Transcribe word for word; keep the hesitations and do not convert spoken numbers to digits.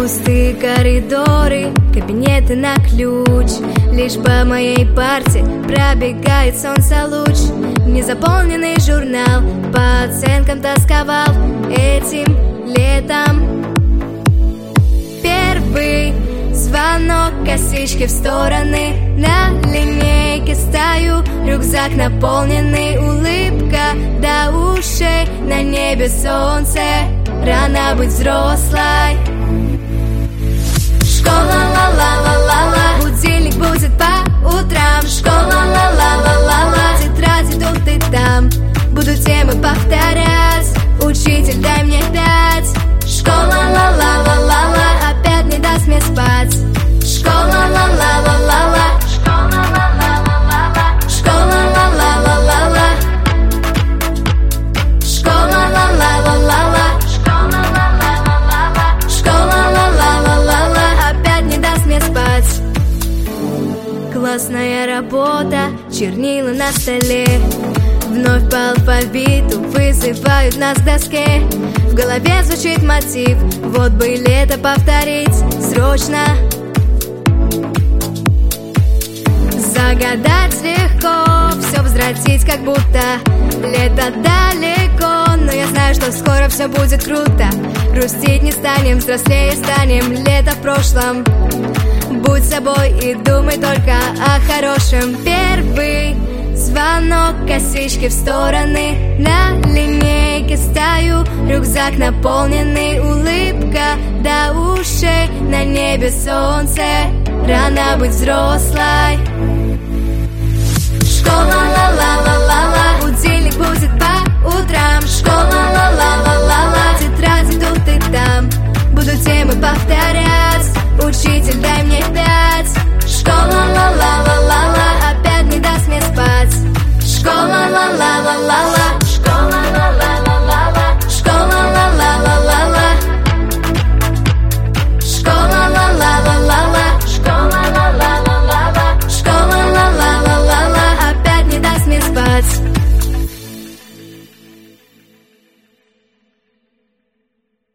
Пустые коридоры, кабинеты на ключ. Лишь по моей парте пробегает солнце луч. Незаполненный журнал по оценкам тосковал этим летом. Первый звонок, косички в стороны. На линейке стою, рюкзак наполненный. Улыбка до ушей, на небе солнце. Рано быть взрослой. Школа, ла-ла-ла-ла-ла, будильник будет по утрам. Школа, ла-ла-ла-ла-ла, тетради тут и там. Буду темы повторять, учитель, дай мне пять. Школа, ла-ла-ла-ла-ла, опять не даст мне спать. Школа, ла-ла-ла-ла-ла, школа, ла-ла-ла-ла-ла, школа, ла-ла-ла-ла-ла, школа, ла-ла-ла-ла-ла, школа, ла-ла-ла-ла-ла, школа, ла-ла-ла-ла-ла, опять не даст мне спать. Классная работа, чернила на столе. Вновь по алфавиту вызывают нас к доске. В голове звучит мотив, вот бы лето повторить срочно. Загадать легко, все возвратить как будто лето далеко. Но я знаю, что скоро все будет круто. Грустить не станем, взрослее станем, лето в прошлом. Будь собой и думай только о хорошем. Первый звонок, косички в стороны. На линейке стою, рюкзак наполненный. Улыбка до ушей, на небе солнце. Рано быть взрослой. Школа,